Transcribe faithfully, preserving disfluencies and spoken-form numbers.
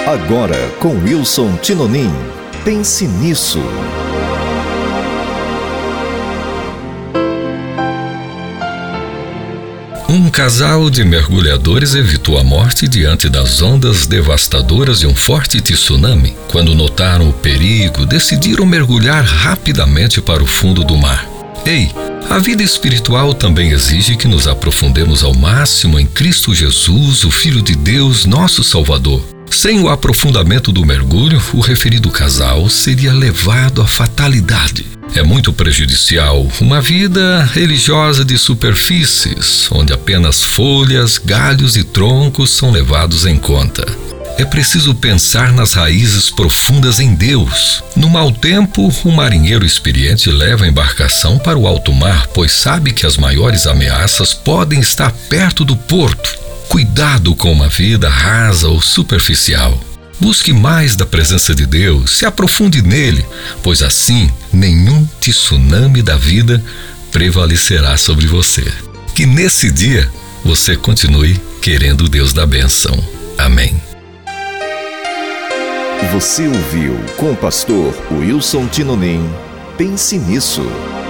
Agora com Wilson Tinonim. Pense nisso. Um casal de mergulhadores evitou a morte diante das ondas devastadoras de um forte tsunami. Quando notaram o perigo, decidiram mergulhar rapidamente para o fundo do mar. Ei, a vida espiritual também exige que nos aprofundemos ao máximo em Cristo Jesus, o Filho de Deus, nosso Salvador. Sem o aprofundamento do mergulho, o referido casal seria levado à fatalidade. É muito prejudicial uma vida religiosa de superfícies, onde apenas folhas, galhos e troncos são levados em conta. É preciso pensar nas raízes profundas em Deus. No mau tempo, um marinheiro experiente leva a embarcação para o alto mar, pois sabe que as maiores ameaças podem estar perto do porto. Cuidado com uma vida rasa ou superficial. Busque mais da presença de Deus, se aprofunde nele, pois assim nenhum tsunami da vida prevalecerá sobre você. Que nesse dia você continue querendo o Deus da bênção. Amém. Você ouviu com o pastor Wilson Tinonim. Pense nisso.